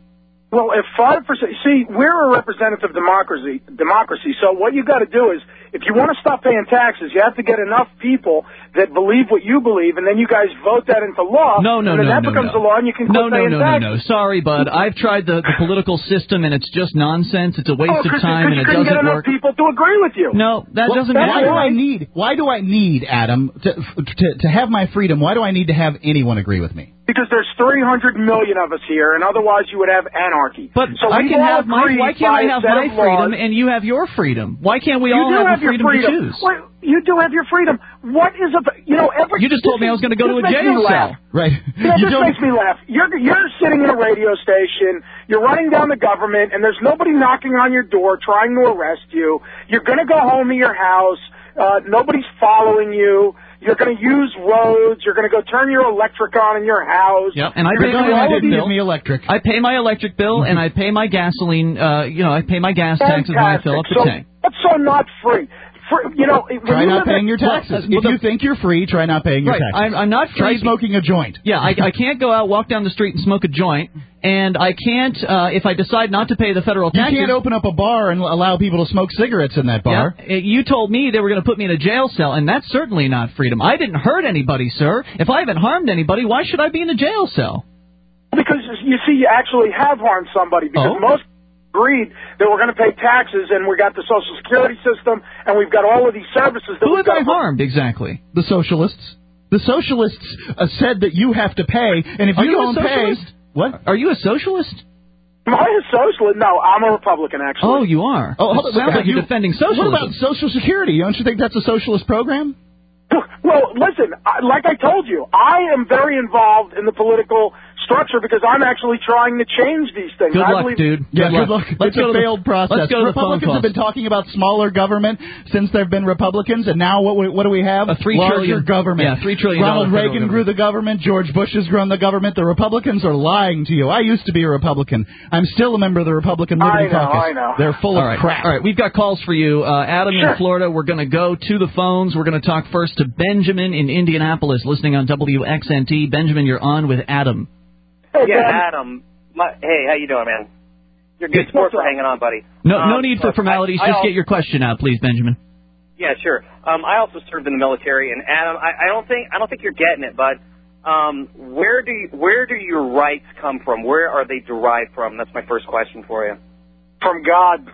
Well, if five percent, see, we're a representative democracy, democracy. So what you got to do is, if you want to stop paying taxes, you have to get enough people that believe what you believe, and then you guys vote that into law. No, no, and then no, that no, becomes no. a law, and you can No, quit no, paying no, no, taxes. no. Sorry, bud. I've tried the, the political system, and it's just nonsense. It's a waste oh, of time, and you it couldn't doesn't get enough work. people to agree with you. No, that well, doesn't why matter. do I need? Why do I need Adam to, to to have my freedom? Why do I need to have anyone agree with me? Because there's three hundred million of us here, and otherwise you would have anarchy. But so I we can all have my. agree Why can't by I a have set my of freedom laws. and you have your freedom? Why can't we You all do have have the your freedom, freedom. to choose? Wait, you do have your freedom. What is a you know every? You just told me I was going to go to a this makes jail me cell. laugh. Right. You know, You this don't- makes me laugh. You're you're sitting in a radio station. You're running down the government, and there's nobody knocking on your door trying to arrest you. You're going to go home to your house. Uh, nobody's following you. You're going to use roads. You're going to go turn your electric on in your house. Yep, and I You're pay gonna my do all of electric these- bill. me electric. I pay my electric bill and I pay my gasoline. Uh, you know, I pay my gas taxes when I fill up the so, tank. That's so not free. For, you know, when Try you not live paying in- your taxes. Well, if you think you're free, try not paying your Right, taxes. I'm, I'm not free. Try smoking a joint. Yeah, I, I can't go out, walk down the street, and smoke a joint, and I can't uh, if I decide not to pay the federal You taxes. can't open up a bar and allow people to smoke cigarettes in that bar. Yeah, uh, you told me they were going to put me in a jail cell, and that's certainly not freedom. I didn't hurt anybody, sir. If I haven't harmed anybody, why should I be in a jail cell? Because you see, you actually have harmed somebody. Because Oh? most agreed that we're going to pay taxes, and we got the Social Security system, and we've got all of these services. That Who we've have I got harmed exactly? The socialists. The socialists uh, said that you have to pay, and if Are you, you a don't pay, socialist? what? Are you a socialist? Am I a socialist? No, I'm a Republican, actually. Oh, you are. Oh, hold It on. sounds like You- you're defending socialism. What about Social Security? Don't you think that's a socialist program? Well, listen, I, like I told you, I am very involved in the political structure because I'm actually trying to change these things. Good I luck, believe, dude. Yeah, Good good luck. luck. Let's It's go a to the- failed process. let's go to the phone Republicans have calls. been talking about smaller government since there have been Republicans, and now what, we- what do we have? A three Larger trillion- government. yeah, three trillion Ronald dollar federal Reagan grew the government. George Bush has grown the government. The Republicans are lying to you. I used to be a Republican. I'm still a member of the Republican Liberty I know, Caucus. I know. They're full All of right. crap. All right, we've got calls for you. Uh, Adam Sure. in Florida, we're going to go to the phones. We're going to talk first to Benjamin in Indianapolis, listening on W X N T. Benjamin, you're on with Adam. Hey, Yeah, Dan. Adam. My, hey, how you doing, man? You're good Good. sport for hanging on, buddy. No, no Um, need for look, formalities. I, I Just al- get your question out, please, Benjamin. Yeah, sure. Um, I also served in the military, and Adam, I, I don't think I don't think you're getting it, bud. Um, where do you, where do your rights come from? Where are they derived from? That's my first question for you. From God.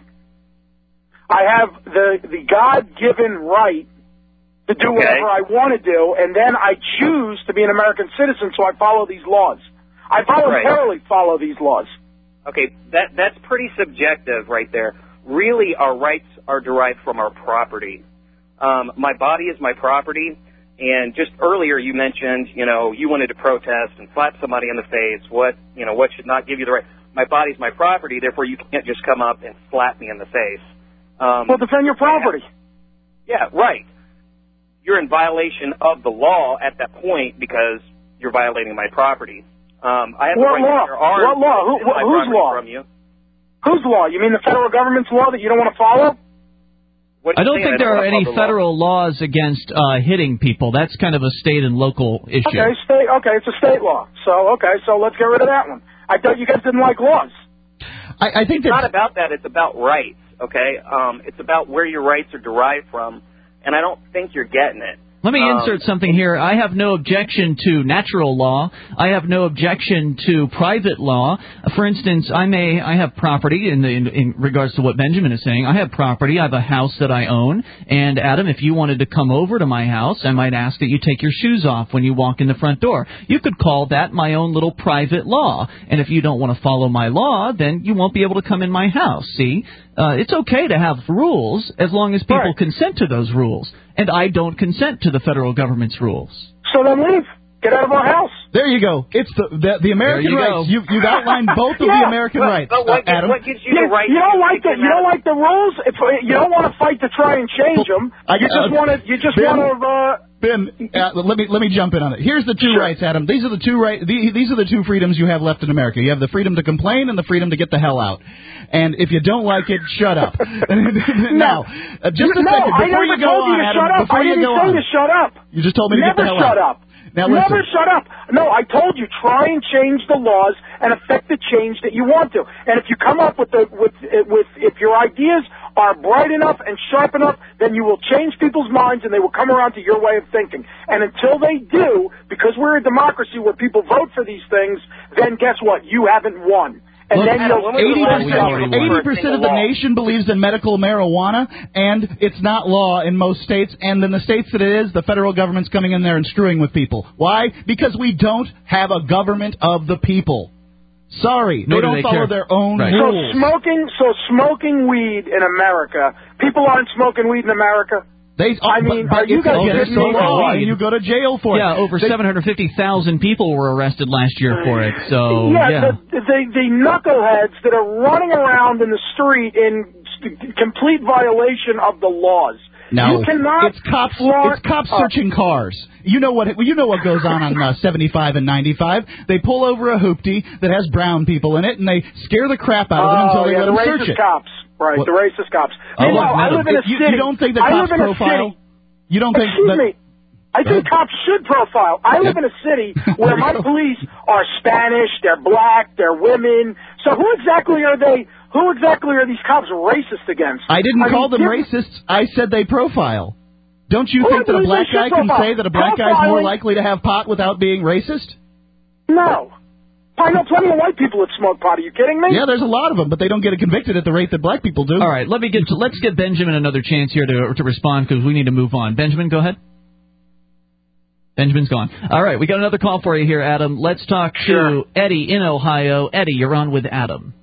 I have the the God-given right to do Okay. whatever I want to do, and then I choose to be an American citizen, so I follow these laws. I voluntarily follow these laws. Okay, that that's pretty subjective right there. Really, our rights are derived from our property. Um, my body is my property, and just earlier you mentioned, you know, you wanted to protest and slap somebody in the face. What, you know, what should not give you the right? My body's my property, therefore you can't just come up and slap me in the face. Um, Well, defend your property. yeah, right. You're in violation of the law at that point because you're violating my property. Um, I have What the right law? to bear arms What law? Who- and my wh- whose property law? from you. Whose law? You mean the federal government's law that you don't want to follow? What I you don't saying? think there don't are wanna any follow the law. federal laws against uh, hitting people. That's kind of a state and local issue. Okay, state. Okay, it's a state law. So okay, so let's get rid of that one. I thought you guys didn't like laws. I, I think It's that not about that. It's about rights. Okay, um, it's about where your rights are derived from, and I don't think you're getting it. Let me Um, insert something here. I have no objection to natural law. I have no objection to private law. For instance, I may I have property in, the, in in regards to what Benjamin is saying. I have property. I have a house that I own. And Adam, if you wanted to come over to my house, I might ask that you take your shoes off when you walk in the front door. You could call that my own little private law. And if you don't want to follow my law, then you won't be able to come in my house. See? Uh, it's okay to have rules as long as people Right. consent to those rules. And I don't consent to the federal government's rules. So then leave. Get out of our house. there you go. It's the the, the American you rights. go. You've, you've outlined both of Yeah, the American but, rights, but what, uh, Adam. what gives you You, the right? you don't to like the kick you them don't out? like the rules. If you don't want to fight to try and change them, I- you just uh, want to you just Ben- want to uh, Ben, uh, let me let me jump in on it. Here's the two Sure. rights, Adam. These are the two right. The, these are the two freedoms you have left in America. You have the freedom to complain and the freedom to get the hell out. And if you don't like it, shut up. Now, uh, just a no, second I before never you go told on, you to Adam. shut up. Before I you didn't go say on, to shut up. you just told me to Never get the hell shut out. up. Now Never listen. shut up. No, I told you try and change the laws and affect the change that you want to. And if you come up with the with with if your ideas are bright enough and sharp enough, then you will change people's minds and they will come around to your way of thinking. And until they do, because we're a democracy where people vote for these things, then guess what? You haven't won. And Look, then you'll eighty percent of the nation believes in medical marijuana, and it's not law in most states. And in the states that it is, the federal government's coming in there and screwing with people. Why? Because we don't have a government of the people. Sorry, Nor they do don't they follow care. their own Right. rules. So smoking, so smoking weed in America, people aren't smoking weed in America. They, I mean, but, are but you if guys you get kidding so me? law and you go to jail for yeah, it. over They- seven hundred fifty thousand people were arrested last year for it. So yeah, yeah. The, the the knuckleheads that are running around in the street in st- complete violation of the laws. No, you cannot it's cops. flaunt- It's cops uh, searching cars. You know what? You know what goes on on uh, seventy-five and ninety-five. They pull over a hoopty that has brown people in it, and they scare the crap out of them until Oh, they yeah, let the them racist search it. cops, right? What? The racist cops. Oh, Meanwhile, I no. live in a You- city. you don't think the I cops live in a profile? city. You don't think Excuse that? me. I think cops should profile. I live in a city where my police are Spanish, they're black, they're women. So who exactly are they? Who exactly are these cops racist against? I didn't I call mean, them give- racists. I said they profile. Don't you Well, think that a they black should guy can profile. say that a black guy's more Profiling- likely to have pot without being racist? No. I know plenty of white people that smoke pot. Are you kidding me? Yeah, there's a lot of them, but they don't get convicted at the rate that black people do. All right, let me get to, let's give Benjamin another chance here to to respond because we need to move on. Benjamin, go ahead. Benjamin's gone. All right, we got another call for you here, Adam. Let's talk Sure. to Eddie in Ohio. Eddie, you're on with Adam.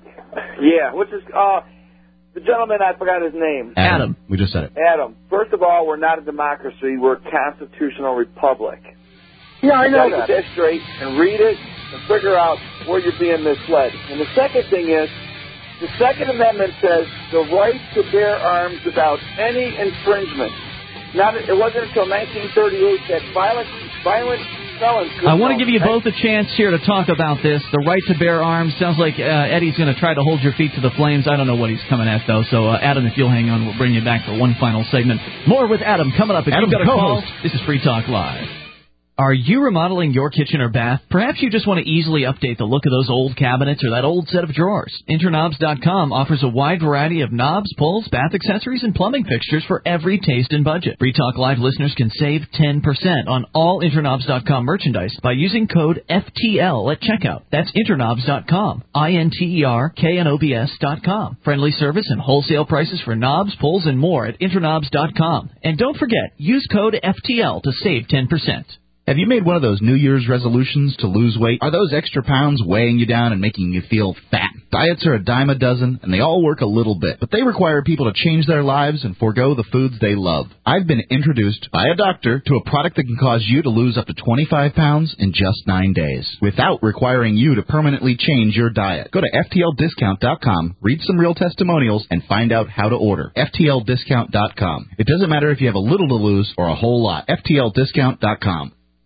Yeah, which is uh, the gentleman, I forgot his name. Adam. We just said it. Adam. First of all, we're not a democracy. We're a constitutional republic. Yeah, I know you gotta that. get that straight and read it and figure out where you're being misled. And the second thing is, the Second Amendment says the right to bear arms without any infringement. Not, it wasn't until nineteen thirty-eight that violent, violent felons could I want to go- give you both a chance here to talk about this. The right to bear arms. Sounds like uh, Eddie's going to try to hold your feet to the flames. I don't know what he's coming at, though. So, uh, Adam, if you'll hang on, we'll bring you back for one final segment. More with Adam coming up. If Adam's you've got a call, co-host. this is Free Talk Live. Are you remodeling your kitchen or bath? Perhaps you just want to easily update the look of those old cabinets or that old set of drawers. Interknobs dot com offers a wide variety of knobs, pulls, bath accessories, and plumbing fixtures for every taste and budget. Free Talk Live listeners can save ten percent on all Interknobs dot com merchandise by using code F T L at checkout. That's Interknobs dot com. I N T E R K N O B S dot com. Friendly service and wholesale prices for knobs, pulls, and more at Interknobs dot com. And don't forget, use code F T L to save ten percent. Have you made one of those New Year's resolutions to lose weight? Are those extra pounds weighing you down and making you feel fat? Diets are a dime a dozen, and they all work a little bit, but they require people to change their lives and forego the foods they love. I've been introduced by a doctor to a product that can cause you to lose up to twenty-five pounds in just nine days, without requiring you to permanently change your diet. Go to F T L discount dot com, read some real testimonials, and find out how to order. F T L discount dot com. It doesn't matter if you have a little to lose or a whole lot. F T L discount dot com.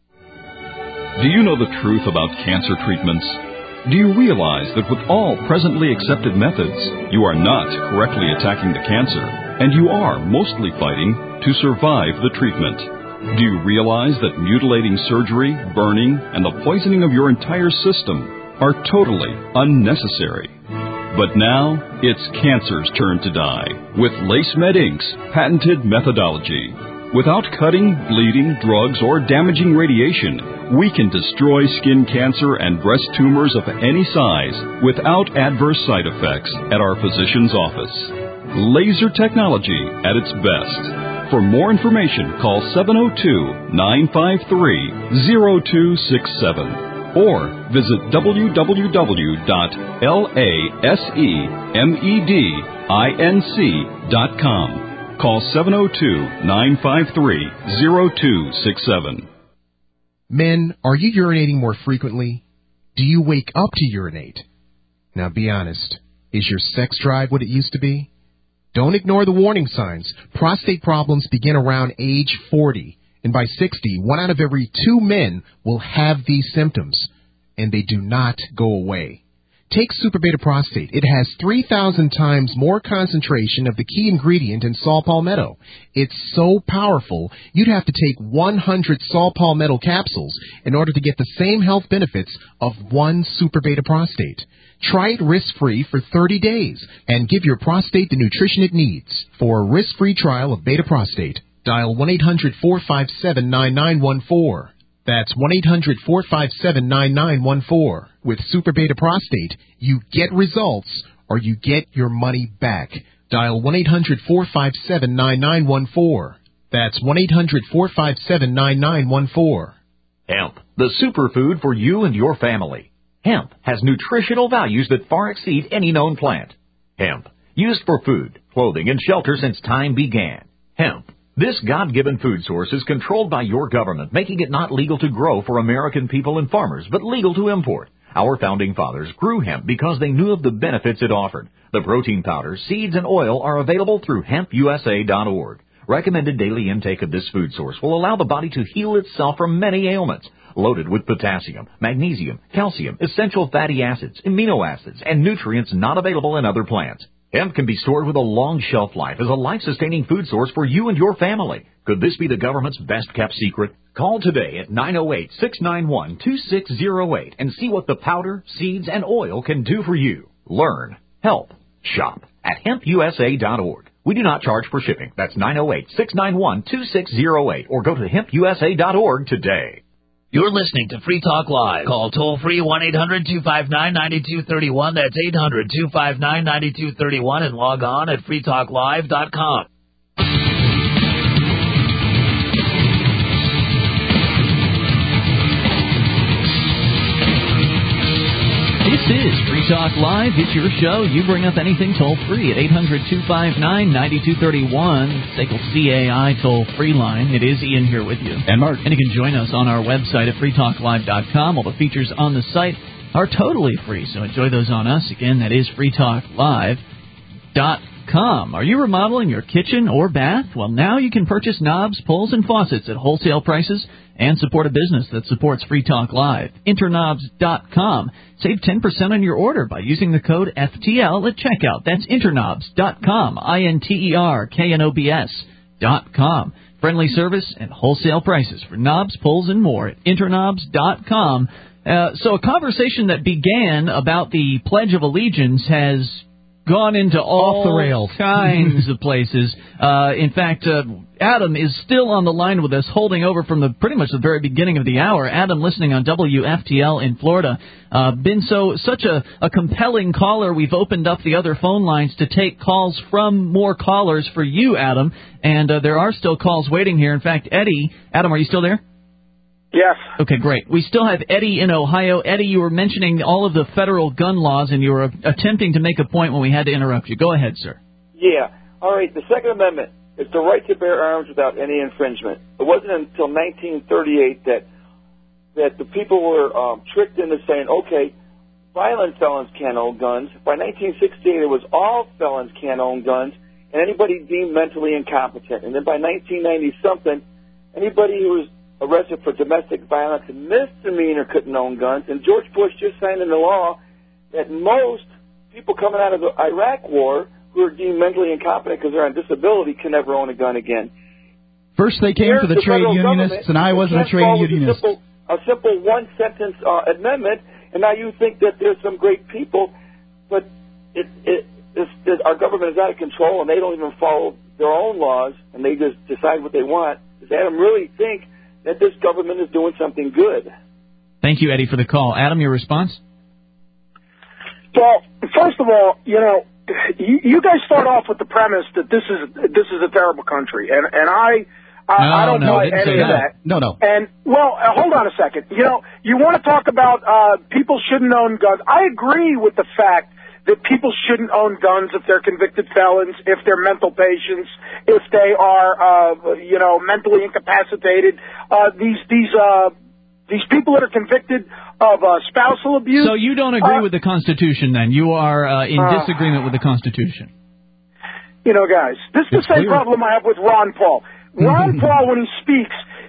Do you know the truth about cancer treatments? Do you realize that with all presently accepted methods, you are not correctly attacking the cancer, and you are mostly fighting to survive the treatment? Do you realize that mutilating surgery, burning, and the poisoning of your entire system are totally unnecessary? But now, it's cancer's turn to die with LaceMed Incorporated's patented methodology. Without cutting, bleeding, drugs, or damaging radiation, we can destroy skin cancer and breast tumors of any size without adverse side effects at our physician's office. Laser technology at its best. For more information, call seven oh two, nine five three, oh two six seven or visit w w w dot lasemedinc dot com. Call seven oh two, nine five three, oh two six seven. Men, are you urinating more frequently? Do you wake up to urinate? Now be honest. Is your sex drive what it used to be? Don't ignore the warning signs. Prostate problems begin around age forty. And by sixty, one out of every two men will have these symptoms, and they do not go away. Take Super Beta Prostate. It has three thousand times more concentration of the key ingredient in saw palmetto. It's so powerful, you'd have to take one hundred saw palmetto capsules in order to get the same health benefits of one Super Beta Prostate. Try it risk-free for thirty days and give your prostate the nutrition it needs. For a risk-free trial of Beta Prostate, dial one eight hundred four five seven nine nine one four. That's one eight hundred four five seven nine nine one four. With Super Beta Prostate, you get results or you get your money back. Dial one eight hundred four five seven nine nine one four. That's one eight hundred four five seven nine nine one four. Hemp, the superfood for you and your family. Hemp has nutritional values that far exceed any known plant. Hemp, used for food, clothing, and shelter since time began. Hemp. This God-given food source is controlled by your government, making it not legal to grow for American people and farmers, but legal to import. Our founding fathers grew hemp because they knew of the benefits it offered. The protein powder, seeds, and oil are available through hemp U S A dot org. Recommended daily intake of this food source will allow the body to heal itself from many ailments. Loaded with potassium, magnesium, calcium, essential fatty acids, amino acids, and nutrients not available in other plants. Hemp can be stored with a long shelf life as a life-sustaining food source for you and your family. Could this be the government's best-kept secret? Call today at nine oh eight, six nine one, two six oh eight and see what the powder, seeds, and oil can do for you. Learn, help, shop at hemp U S A dot org. We do not charge for shipping. That's nine oh eight, six nine one, two six oh eight or go to hemp U S A dot org today. You're listening to Free Talk Live. Call toll-free one eight hundred two five nine nine two three one. That's eight hundred two five nine nine two three one and log on at free talk live dot com. This is Free Talk Live. It's your show. You bring up anything toll-free at eight hundred two five nine nine two three one. S A C L C A I toll-free line. It is Ian here with you. And Mark. And you can join us on our website at free talk live dot com. All the features on the site are totally free, so enjoy those on us. Again, that is free talk live dot com. Are you remodeling your kitchen or bath? Well, now you can purchase knobs, pulls, and faucets at wholesale prices and support a business that supports Free Talk Live. interknobs dot com. Save ten percent on your order by using the code F T L at checkout. That's interknobs dot com. I N T E R K N O B S dot com. Friendly service and wholesale prices for knobs, pulls, and more at interknobs dot com. Uh, so a conversation that began about the Pledge of Allegiance has gone into all Off the rails. kinds of places. Uh, in fact, uh, Adam is still on the line with us, holding over from the pretty much the very beginning of the hour. Adam, listening on W F T L in Florida, uh, been so such a, a compelling caller. We've opened up the other phone lines to take calls from more callers for you, Adam, and uh, there are still calls waiting here. In fact, Eddie, Adam, are you still there? Yes. Okay, great. We still have Eddie in Ohio. Eddie, you were mentioning all of the federal gun laws, and you were attempting to make a point when we had to interrupt you. Go ahead, sir. Yeah. All right. The Second Amendment is the right to bear arms without any infringement. It wasn't until nineteen thirty-eight that that the people were um, tricked into saying, okay, violent felons can't own guns. By nineteen sixty-eight, it was all felons can't own guns, and anybody deemed mentally incompetent. And then by nineteen ninety-something, anybody who was arrested for domestic violence and misdemeanor couldn't own guns. And George Bush just signed into law that most people coming out of the Iraq war who are deemed mentally incompetent because they're on disability can never own a gun again. First they came Here's for the, the trade unionists, and I wasn't a trade unionist. A simple, a simple one-sentence uh, amendment, and now you think that there's some great people, but it, it, it's, it, our government is out of control, and they don't even follow their own laws, and they just decide what they want. Does Adam really think that this government is doing something good? Thank you, Eddie, for the call. Adam, your response? Well, first of all, you know, you, you guys start off with the premise that this is this is a terrible country, and and I I, no, I don't no, buy I any of that. No, no. And well, uh, hold on a second. You know, you want to talk about uh, people shouldn't own guns. I agree with the fact that people shouldn't own guns if they're convicted felons, if they're mental patients, if they are, uh, you know, mentally incapacitated. Uh, these these uh, these people that are convicted of uh, spousal abuse. So you don't agree uh, with the Constitution, then? You are uh, in uh, disagreement with the Constitution. You know, guys, this is the It's same clear. problem I have with Ron Paul. Ron Paul, when he speaks,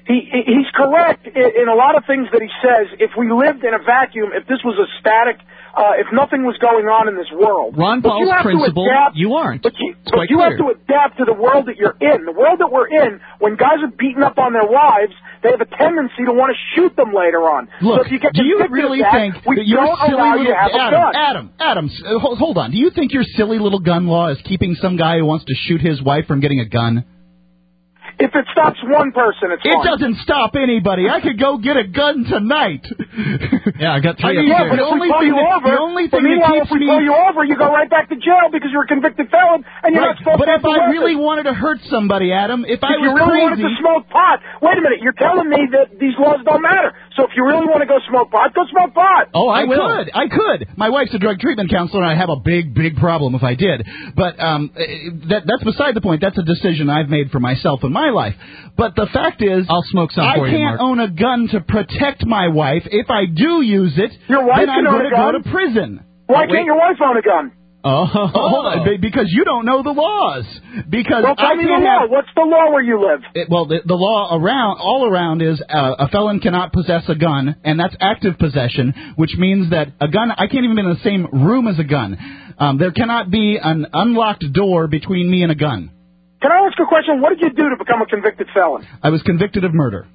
he he's correct in, in a lot of things that he says. If we lived in a vacuum, if this was a static, uh, if nothing was going on in this world, Ron but Paul's you have principle, to adapt, you aren't. But you, It's but quite you clear. have to adapt to the world that you're in. The world that we're in, when guys are beating up on their wives, they have a tendency to want to shoot them later on. Look, so if you get do you convicted really of that, think we that your don't silly allow little you to have Adam, a gun? Adam, Adam, s- uh, hold, hold on. Do you think your silly little gun law is keeping some guy who wants to shoot his wife from getting a gun? If it stops one person, it's It fine. doesn't stop anybody. I could go get a gun tonight. Yeah, I got I three mean, upstairs. yeah, but If the we only pull thing you that, over, the only but thing that meanwhile, keeps if we me pull you over, you go right back to jail because you're a convicted felon and you're Right, not supposed but to if have the I weapon. really wanted to hurt somebody, Adam, if I if was you really wanted crazy, to smoke pot, wait a minute, you're telling me that these laws don't matter. So if you really want to go smoke pot, go smoke pot. Oh, I, I will. could. I could. My wife's a drug treatment counselor, and I have a big, big problem if I did. But um, that, that's beside the point. That's a decision I've made for myself in my life. But the fact is, I'll smoke some I for you, can't Mark. own a gun to protect my wife. If I do use it, Your wife then I'm can own going a to go gun? to prison. Why Wait. can't your wife own a gun? Oh, hold on, be- because you don't know the laws. Because Well, tell I me the can't law. have. What's the law where you live? It, well, the, the law around, all around is uh, a felon cannot possess a gun, and that's active possession, which means that a gun, I can't even be in the same room as a gun. Um, there cannot be an unlocked door between me and a gun. Can I ask a question? What did you do to become a convicted felon? I was convicted of murder.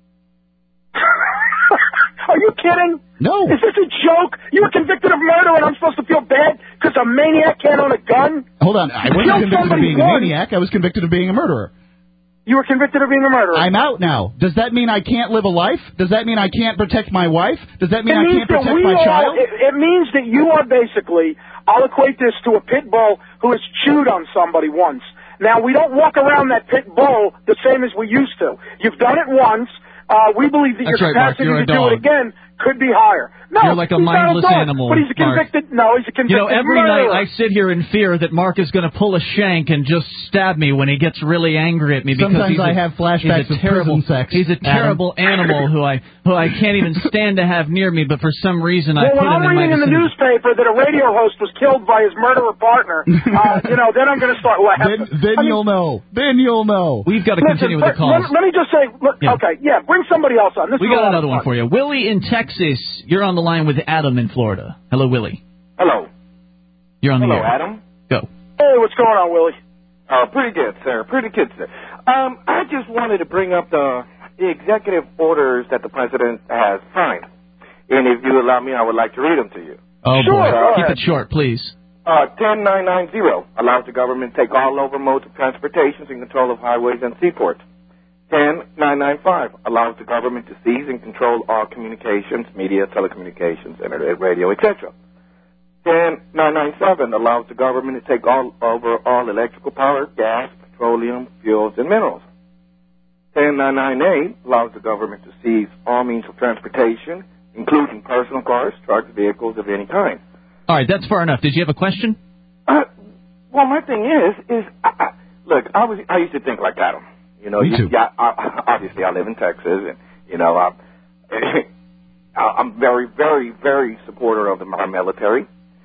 Are you kidding? No. Is this a joke? You were convicted of murder and I'm supposed to feel bad because a maniac can't own a gun? Hold on, I wasn't Killed convicted of somebody being a once. maniac. I was convicted of being a murderer. You were convicted of being a murderer. I'm out now. Does that mean I can't live a life? Does that mean I can't protect my wife? Does that mean it I means can't that protect we my all, child? It, it means that you are basically, I'll equate this to a pit bull who has chewed on somebody once. Now, we don't walk around that pit bull the same as we used to. You've done it once. Uh, we believe that That's your right, Mark. capacity You're a to do it dog. again could be higher. No, You're like a he's not mindless dog, animal, But he's a Mark. convicted, no, he's a convicted You know, every murderer. night I sit here in fear that Mark is going to pull a shank and just stab me when he gets really angry at me. Because Sometimes he's a, I have flashbacks he's a of terrible, prison sex, He's a Adam. terrible animal who I who I can't even stand to have near me. But for some reason, I Well, put when I'm him in my reading in the vicinity. newspaper that a radio host was killed by his murderer partner, uh, you know, then I'm going to start laughing. Then, then I mean, you'll know. Then you'll know. We've got to listen, continue with the let, calls. let me just say, look, Yeah. okay, yeah, bring somebody else on. This We is a got lot another of one fun. for you. Willie in Texas. You're on the line with Adam in Florida. Hello, Willie. Hello. You're on the Hello, air. Adam. Go. Hey, what's going on, Willie? Oh, pretty good, sir. Pretty good, sir. Um, I just wanted to bring up the, the executive orders that the president has signed. And if you allow me, I would like to read them to you. Oh, Sure, boy. go Keep ahead. it short, please. Uh, ten nine nine zero allows the government to take all over modes of transportation in control of highways and seaports. ten nine nine five allows the government to seize and control all communications, media, telecommunications, internet, radio, et cetera. ten nine nine seven allows the government to take all over all electrical power, gas, petroleum, fuels, and minerals. ten nine nine eight allows the government to seize all means of transportation, including personal cars, trucks, vehicles of any kind. All right, that's far enough. Did you have a question? Uh, well, my thing is, is I, I, look, I was I used to think like Adam. You know, Me you, too. yeah, I, obviously I live in Texas, and you know, I, I'm very, very, very supporter of the our military.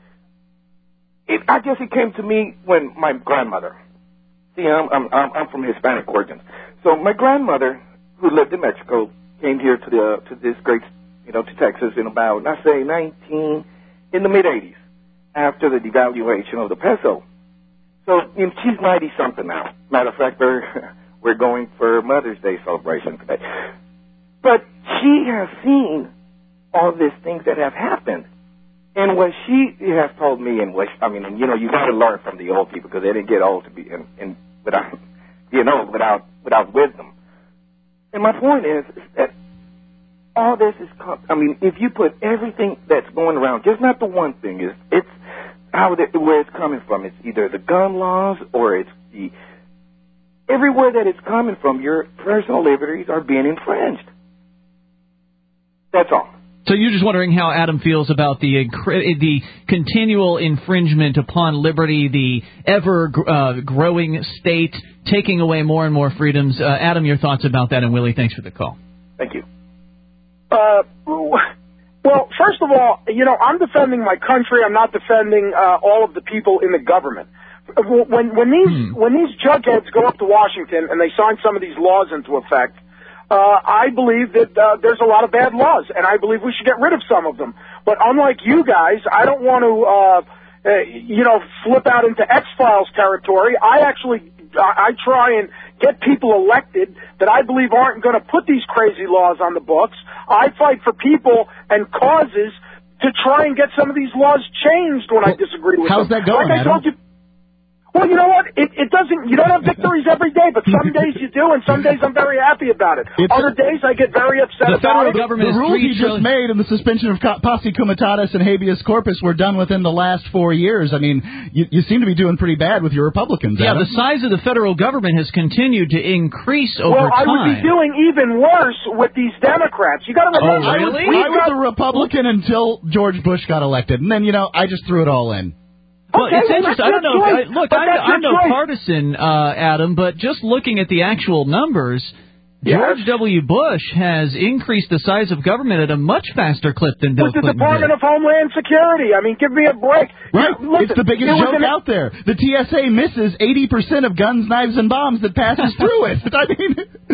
It, I guess it came to me when my grandmother. See, I'm I'm I'm I'm from Hispanic origins, so my grandmother, who lived in Mexico, came here to the to this great, you know, to Texas in about I say nineteen in the mid eighties after the devaluation of the peso. So you know, she's ninety something now. Matter of fact, we're we're going for Mother's Day celebration today. But she has seen all these things that have happened. And what she has told me, and what I mean, and you know, you got to learn from the old people because they didn't get old to be in, in without, you know, without without wisdom. And my point is, is that all this is, I mean, if you put everything that's going around, just not the one thing, is it's how the, where it's coming from. It's either the gun laws or it's the everywhere that it's coming from. Your personal liberties are being infringed. That's all. So you're just wondering how Adam feels about the incre- the continual infringement upon liberty, the ever uh, growing state taking away more and more freedoms. Uh, Adam, your thoughts about that, and Willie, thanks for the call. Thank you. Uh, well, first of all, you know, I'm defending my country. I'm not defending uh, all of the people in the government. When when these Hmm. when these jugheads go up to Washington and they sign some of these laws into effect, uh, I believe that uh, there's a lot of bad laws, and I believe we should get rid of some of them. But unlike you guys, I don't want to, uh, uh, you know, flip out into X-Files territory. I actually, I, I try and get people elected that I believe aren't going to put these crazy laws on the books. I fight for people and causes to try and get some of these laws changed when well, I disagree with how's them. How's that going, like I Adam? told you, well, you know what? It, it doesn't. You don't have victories every day, but some days you do, and some days I'm very happy about it. It's Other days I get very upset the about it. The rules he just made and the suspension of posse comitatus and habeas corpus were done within the last four years. I mean, you, you seem to be doing pretty bad with your Republicans. Yeah, Adam. the size of the federal government has continued to increase over well, time. Well, I would be doing even worse with these Democrats. You got to remember. Oh, really? I was, I was a Republican until George Bush got elected, and then you know I just threw it all in. Well, okay, it's well, interesting. I don't know. Choice, I, look, I'm, I'm no choice. partisan, uh, Adam, but just looking at the actual numbers, George yes. W. Bush has increased the size of government at a much faster clip than Bill With the Clinton Department did. of Homeland Security. I mean, give me a break. Right. You know, listen, it's the biggest it joke an, out there. The T S A misses eighty percent of guns, knives, and bombs that passes through it. I mean,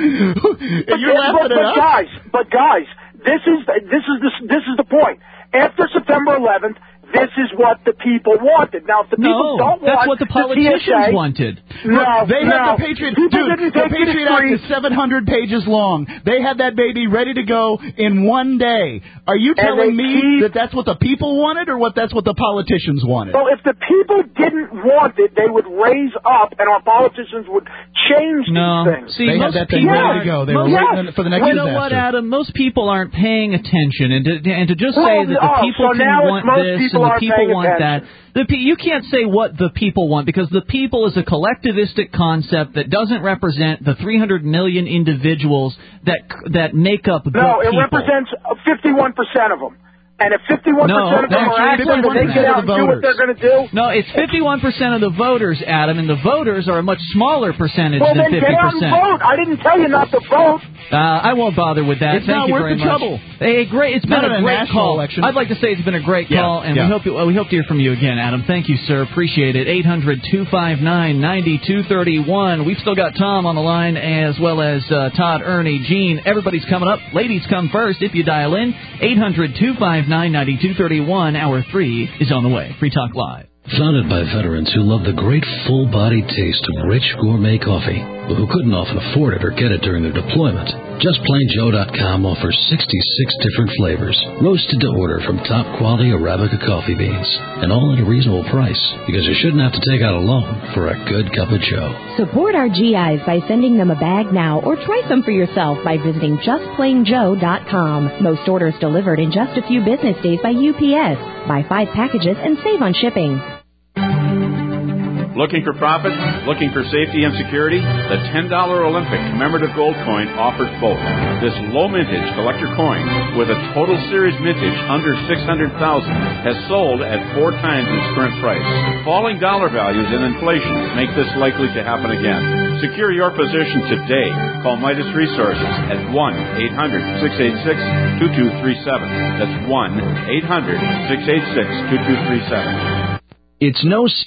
but, you're laughing but, at but us. guys, but guys, this is this is the, this is the point. After September eleventh, this is what the people wanted. Now, if the people no, don't that's want what the politicians the T S A, wanted. No, they no. had the Patriot. People Dude, didn't the take Patriot the Act is seven hundred pages long. They had that baby ready to go in one day. Are you telling me keep, that that's what the people wanted, or what that's what the politicians wanted? Well, if the people didn't want it, they would raise up, and our politicians would change no. these things. See, they had that thing ready to go. They were yes. waiting for the next well, disaster. You know what, Adam? Most people aren't paying attention, and to, and to just well, say that the oh, people so can now want most this people and the people want attention. that. The, you can't say what the people want, because the people is a collectivistic concept that doesn't represent the three hundred million individuals that that make up the no, people. No, it represents fifty-one percent of them. And if fifty-one percent no, of them are active and they get out and do what they're going to do... No, it's fifty-one percent of the voters, Adam, and the voters are a much smaller percentage well, than fifty percent. Well, then get out and vote. I didn't tell you not to vote. Uh, I won't bother with that. It's Thank not you worth very the much. trouble. Hey, great. It's not been a great call. Election. I'd like to say it's been a great yeah, call, and yeah. we hope you, well, we hope to hear from you again, Adam. Thank you, sir. Appreciate it. eight hundred two five nine nine two three one. We've still got Tom on the line, as well as uh, Todd, Ernie, Gene. Everybody's coming up. Ladies come first if you dial in. eight hundred two five nine nine two three one. Hour three is on the way. Free Talk Live. Founded by veterans who love the great full-bodied taste of rich gourmet coffee, but who couldn't often afford it or get it during their deployment, Just Plain Joe dot com offers sixty-six different flavors, roasted to order from top-quality Arabica coffee beans, and all at a reasonable price, because you shouldn't have to take out a loan for a good cup of Joe. Support our G Is by sending them a bag now, or try some for yourself by visiting Just Plain Joe dot com. Most orders delivered in just a few business days by U P S. Buy five packages and save on shipping. Looking for profit? Looking for safety and security? The ten dollar Olympic commemorative gold coin offers both. This low mintage collector coin, with a total series mintage under six hundred thousand dollars, has sold at four times its current price. Falling dollar values and inflation make this likely to happen again. Secure your position today. Call Midas Resources at one eight hundred six eight six two two three seven. That's one eight hundred six eight six two two three seven. It's no